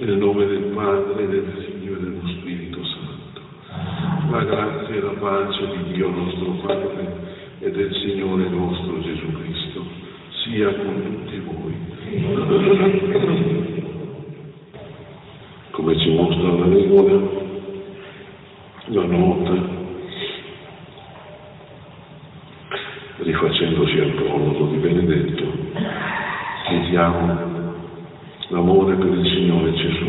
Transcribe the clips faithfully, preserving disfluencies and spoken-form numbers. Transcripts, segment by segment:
Nel nome del Padre, del Figlio e dello Spirito Santo. La grazia e la pace di Dio nostro Padre e del Signore nostro Gesù Cristo sia con tutti voi. Come ci mostra la regola, la nota, rifacendosi al prologo di Benedetto, chiediamo l'amore per il Signore Gesù.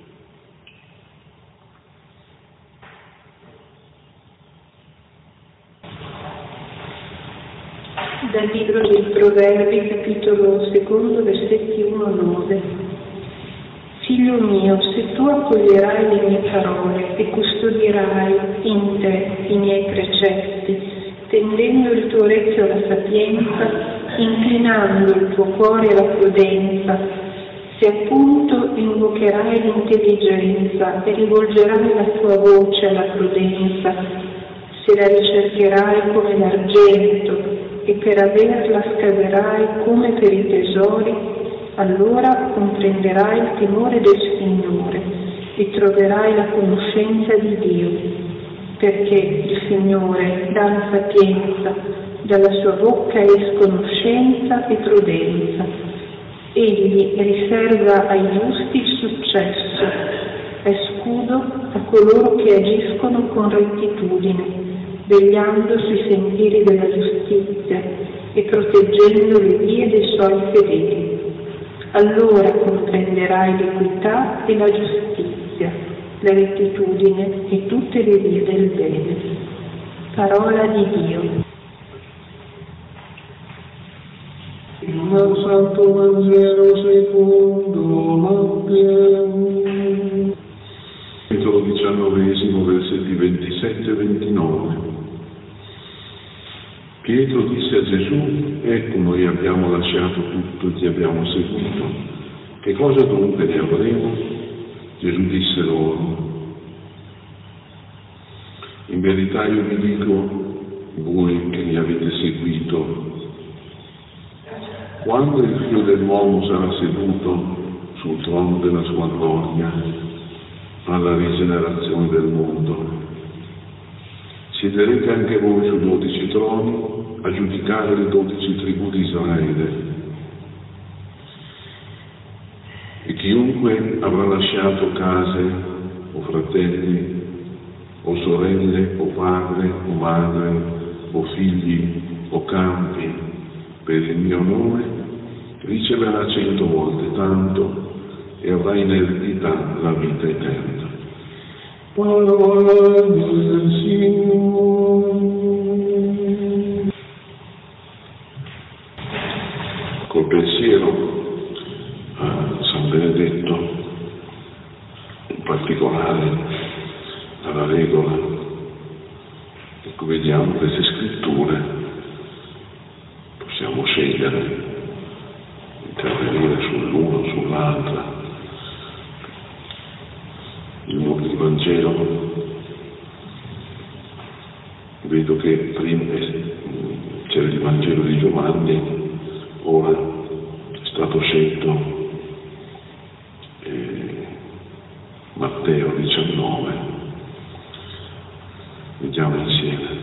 Dal libro dei Proverbi, capitolo secondo, versetti uno a nove. Figlio mio, se tu accoglierai le mie parole e custodirai in te i miei precetti, tendendo il tuo orecchio alla sapienza, inclinando il tuo cuore alla prudenza, se appunto invocherai l'intelligenza e rivolgerai la tua voce alla prudenza, se la ricercherai come l'argento e per averla scaverai come per i tesori, allora comprenderai il timore del Signore e troverai la conoscenza di Dio, perché il Signore dà la sapienza, dalla sua bocca escono scienza e prudenza. Egli riserva ai giusti il successo, è scudo a coloro che agiscono con rettitudine, vegliando sui sentieri della giustizia e proteggendo le vie dei suoi fedeli. Allora comprenderai l'equità e la giustizia, la rettitudine e tutte le vie del bene. Parola di Dio. Dal Santo Vangelo secondo Matteo. Capitolo diciannovesimo, versetti ventisette e ventinove. Pietro disse a Gesù: ecco, noi abbiamo lasciato tutto e ti abbiamo seguito. Che cosa dunque ne avremo? Gesù disse loro: in verità io vi dico, voi che mi avete seguito, quando il Figlio dell'uomo sarà seduto sul trono della sua gloria, alla rigenerazione del mondo, siederete anche voi su dodici troni a giudicare le dodici tribù di Israele. E chiunque avrà lasciato case o fratelli o sorelle o padre o madre o figli o campi per il mio nome, riceverà cento volte tanto e avrà in eredità la vita eterna. Parola del Signore. Col pensiero a San Benedetto, in particolare alla regola, ecco, vediamo queste scritture. Possiamo scegliere, intervenire sull'uno o sull'altra. Il, il Vangelo, vedo che prima c'era il Vangelo di Giovanni, ora è stato scelto eh, Matteo diciannove. Vediamo insieme.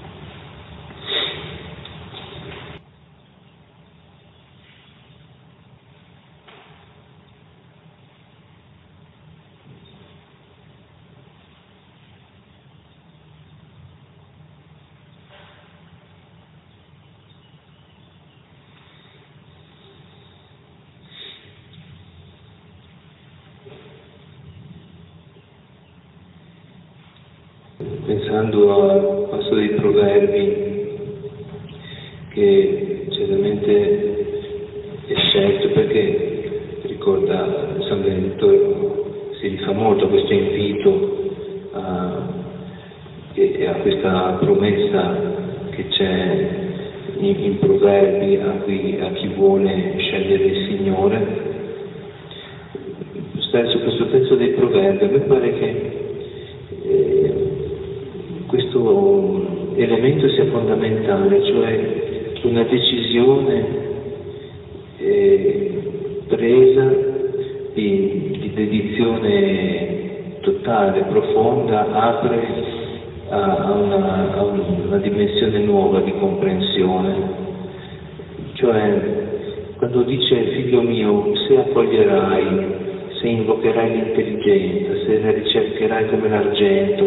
Pensando al passo dei Proverbi, che certamente è scelto perché ricorda San Benedetto, si rifà molto a questo invito a, e a questa promessa che c'è in, in Proverbi a, cui, a chi vuole scegliere il Signore. Su questo pezzo dei Proverbi a me pare che eh, questo elemento sia fondamentale, cioè una decisione eh, presa di, di dedizione totale, profonda, apre a, a, una, a una dimensione nuova di comprensione. Cioè, quando dice figlio mio, se accoglierai, se invocherai l'intelligenza, se la ricercherai come l'argento,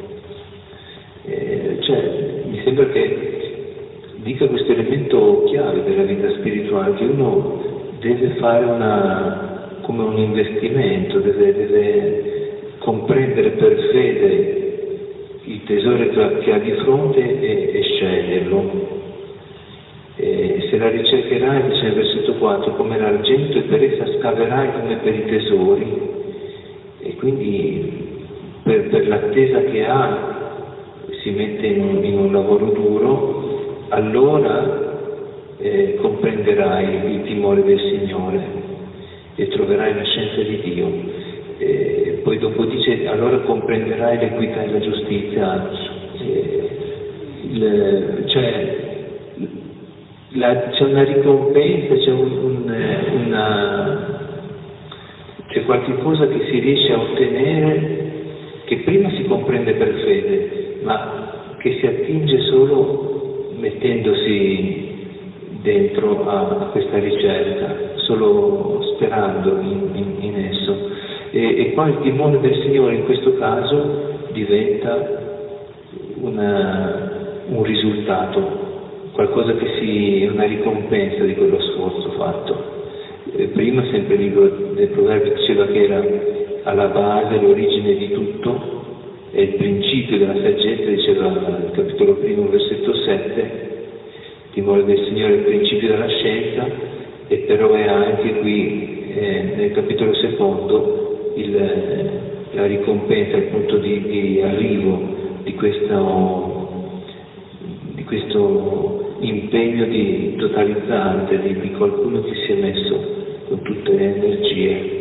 eh, cioè, mi sembra che dica questo elemento chiave della vita spirituale, che uno deve fare una, come un investimento, deve, deve comprendere per fede il tesoro che ha di fronte e, e sceglierlo. E se la ricercherai, dice nel versetto quattro, come l'argento, e per essa scaverai come per i tesori, e quindi per, per l'attesa che ha si mette in un, in un lavoro duro, allora eh, comprenderai il timore del Signore e troverai la scienza di Dio. E poi dopo dice, allora comprenderai l'equità e la giustizia. E, il, cioè, la, c'è una ricompensa, c'è un, un, una, c'è qualche cosa che si riesce a ottenere, che prima si comprende per fede, ma che si attinge solo mettendosi dentro a, a questa ricerca, solo sperando in, in, in esso. E, e qua il timore del Signore in questo caso diventa una, un risultato, qualcosa che si, è una ricompensa di quello sforzo fatto. E prima sempre il libro del Proverbi diceva che era alla base, l'origine di tutto, è il principio della saggezza, diceva il capitolo primo, versetto sette, il timore del Signore è il principio della scienza, e però è anche qui eh, nel capitolo secondo il, la ricompensa, il punto di, di arrivo di questo, di questo impegno di totalizzante di, di qualcuno che si è messo con tutte le energie.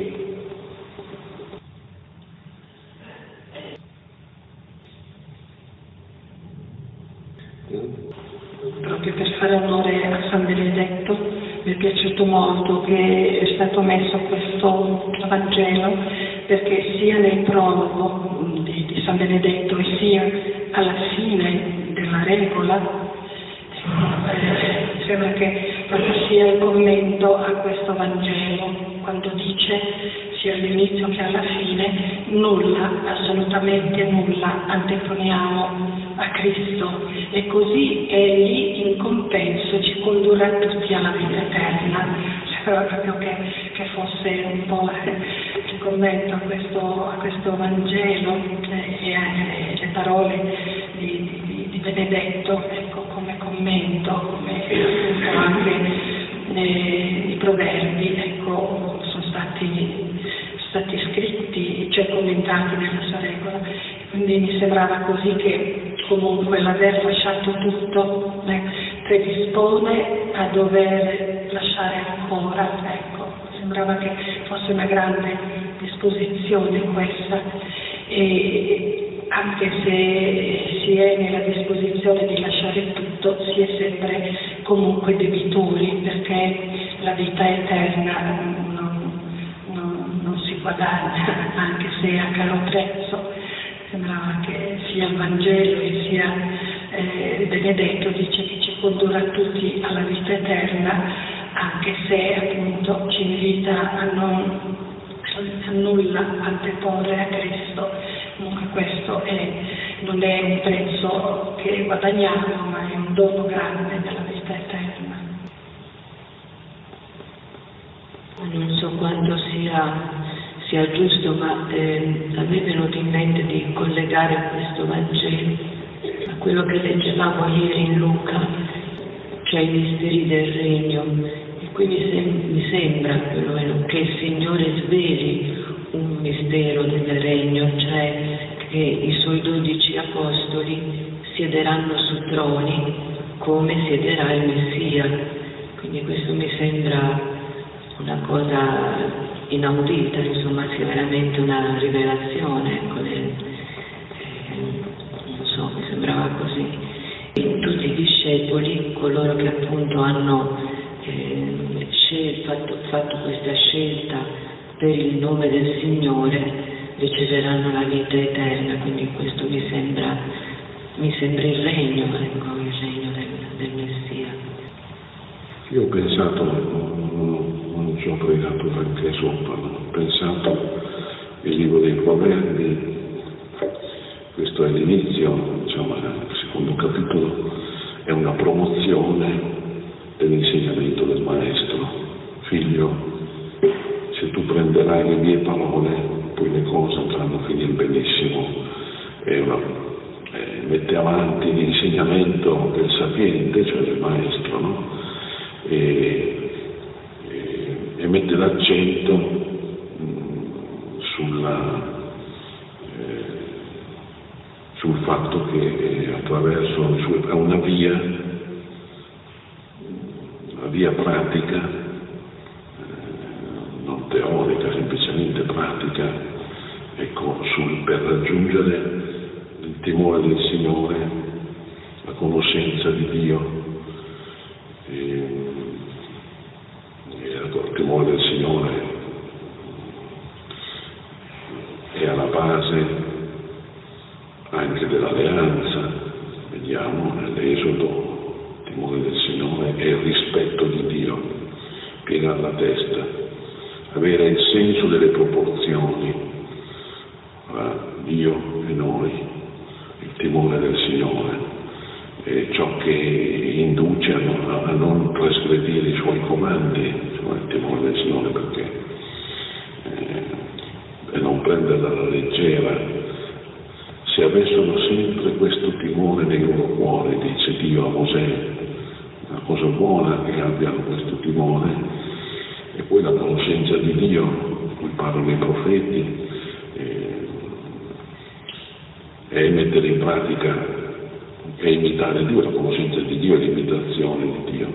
Proprio per fare onore a San Benedetto, mi è piaciuto molto che è stato messo questo Vangelo, perché sia nel prologo di, di San Benedetto e sia alla fine della regola, eh, mi sembra che proprio sia il commento a questo Vangelo, quando dice sia all'inizio che alla fine, nulla, assolutamente nulla, anteponiamo a Cristo, e così Egli in compenso ci condurrà tutti alla vita eterna. Sembrava proprio che, che fosse un po' il commento a questo, a questo Vangelo eh, e alle le parole di, di, di Benedetto, ecco, come commento, come appunto anche nei, i proverbi, ecco, sono stati stati scritti, cioè commentati nella sua regola, quindi mi sembrava così che comunque l'aver lasciato tutto eh, predispone a dover lasciare ancora, ecco, sembrava che fosse una grande disposizione questa, e anche se si è nella disposizione di lasciare tutto, si è sempre comunque debitori, perché la vita eterna non, non, non si guadagna, anche se a caro prezzo. Sembrava che sia il Vangelo e sia eh, Benedetto dice che ci condurrà tutti alla vita eterna, anche se appunto ci invita a non a nulla anteporre a Cristo. Comunque questo è, non è un prezzo che guadagniamo, ma è un dono grande della vita eterna. Non so quanto sia sia giusto, ma eh, a me è venuto in mente di collegare questo Vangelo a quello che leggevamo ieri in Luca, cioè i misteri del Regno. E qui mi, sem- mi sembra perlomeno che il Signore sveli un mistero del Regno, cioè che i Suoi dodici Apostoli siederanno su troni come siederà il Messia. Quindi questo mi sembra una cosa inaudita, insomma, sia veramente una rivelazione, ecco, le, eh, non so, mi sembrava così. E tutti i discepoli, coloro che appunto hanno eh, scel- fatto, fatto questa scelta per il nome del Signore riceveranno la vita eterna. Quindi questo mi sembra, mi sembra il regno, ecco, il regno del, del Messia. Io ho pensato, non, non ci ho pregato anche sopra, no? Ho pensato il libro dei Proverbi, questo è l'inizio, diciamo, il secondo capitolo è una promozione dell'insegnamento del Maestro. Figlio, se tu prenderai le mie parole, poi le cose andranno a finire benissimo. È una, eh, mette avanti l'insegnamento del sapiente, cioè del Maestro, no? E, e, e mette l'accento mh, sulla, eh, sul fatto che eh, attraverso le sue, è una via, una via pratica, eh, non teorica, semplicemente pratica, ecco, sul, per raggiungere il timore del Signore, la conoscenza di Dio. E, il timore del Signore è alla base anche dell'alleanza. Vediamo nell'Esodo, il timore del Signore è il rispetto di Dio, piegare la testa, avere il senso delle proporzioni tra Dio e noi, il timore del Signore. È ciò che induce a non, a non trasgredire i suoi comandi, cioè il timore del Signore, perché eh, e non prenderla alla leggera. Se avessero sempre questo timore nei loro cuori, dice Dio a Mosè, una cosa buona che abbiano questo timore, e poi la conoscenza di Dio, cui parlano i profeti, eh, e mettere in pratica e imitare Dio. La conoscenza di Dio è l'imitazione di Dio.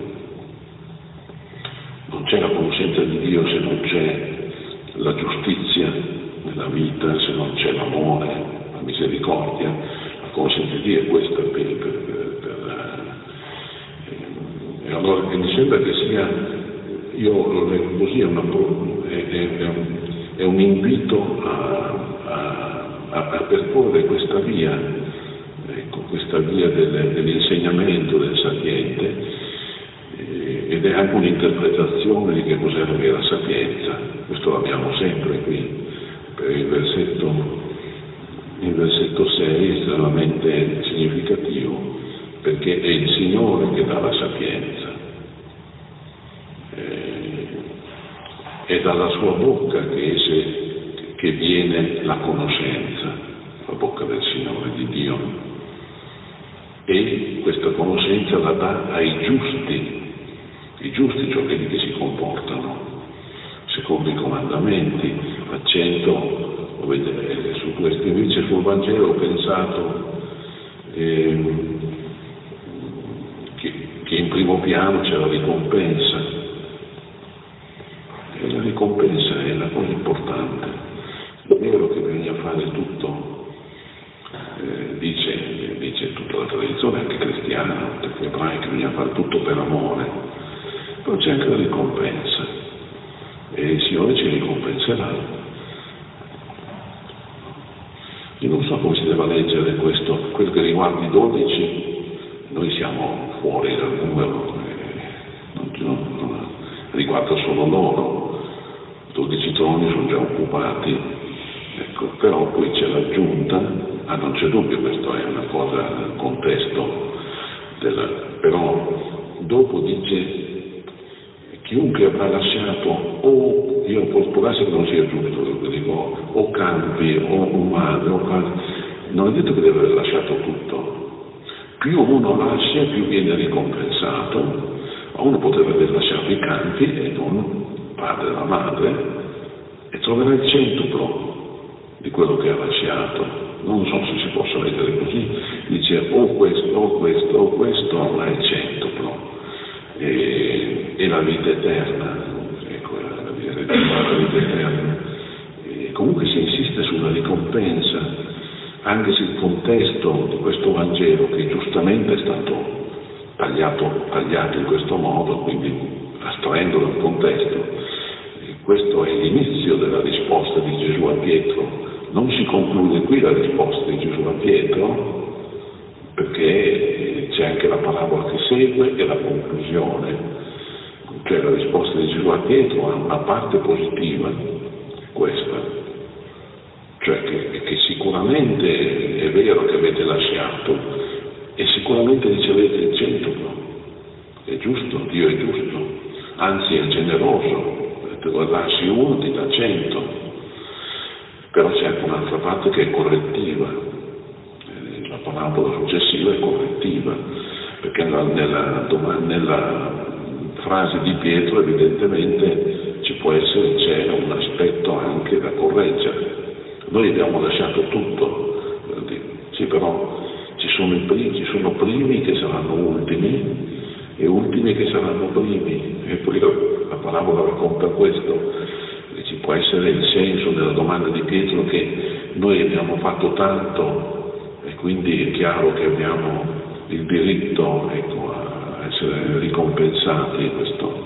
Non c'è la conoscenza di Dio se non c'è la giustizia nella vita, se non c'è l'amore, la misericordia. La conoscenza di Dio è questa. Per, per, per, per, eh, e allora e mi sembra che sia, io lo leggo così, è, una, è, è, è, un, è un invito a, a, a percorrere questa via. Ecco, questa via del, dell'insegnamento del sapiente, eh, ed è anche un'interpretazione di che cos'è la vera sapienza. Questo l'abbiamo sempre qui, per il versetto, il versetto sei è estremamente significativo, perché è il Signore che dà la sapienza, eh, è dalla sua bocca che, esse, che viene la conoscenza, la bocca del Signore, di Dio. E questa conoscenza la dà ai giusti, i giusti, cioè quelli che si comportano secondo i comandamenti. L'accento lo vedete su questo. Invece sul Vangelo ho pensato eh, che, che in primo piano c'è la ricompensa, e la ricompensa è la cosa importante. È vero che bisogna fare tutto. Eh, dice, dice tutta la tradizione anche cristiana, perché ebraica, bisogna fare tutto per amore, però c'è anche la ricompensa e il Signore ci ricompenserà. Io non so come si deve leggere questo, quello che riguarda i dodici. Noi siamo fuori dal numero, eh, non, non, non, riguarda solo loro, dodici troni sono già occupati, ecco, però poi c'è l'aggiunta. Ah, non c'è dubbio, questo è una cosa nel contesto della, però dopo dice chiunque avrà lasciato, o io può darsi che non sia giusto quello che dico, o campi o umani o padri, non è detto che deve aver lasciato tutto. Più uno lascia, più viene ricompensato. Ma uno potrebbe aver lasciato i campi e non padre e la madre, e troverà il centuplo di quello che ha lasciato. Non so se si possa leggere così, dice o questo, o questo, o questo, ma è il centuplo, e, e la vita eterna, ecco, la vita, la vita eterna. E comunque si insiste sulla ricompensa, anche se il contesto di questo Vangelo, che giustamente è stato tagliato, tagliato in questo modo, quindi astraendo dal contesto, questo è l'inizio della risposta di Gesù a Pietro. Non si conclude qui la risposta di Gesù a Pietro, perché c'è anche la parabola che segue e la conclusione. Cioè la risposta di Gesù a Pietro ha una parte positiva, questa, cioè che, che sicuramente è vero che avete lasciato e sicuramente ricevete il centuplo, è giusto, Dio è giusto, anzi è generoso, lasci uno ti dà cento, però c'è anche un'altra parte che è correttiva, la parabola successiva è correttiva, perché nella, nella, nella frase di Pietro evidentemente ci può essere, c'è un aspetto anche da correggere. Noi abbiamo lasciato tutto, sì, però ci sono, i primi, ci sono primi che saranno ultimi e ultimi che saranno primi, e poi la, la parabola racconta questo, e ci può essere il senso nella domanda di Pietro che noi abbiamo fatto tanto e quindi è chiaro che abbiamo il diritto, ecco, a essere ricompensati. Questo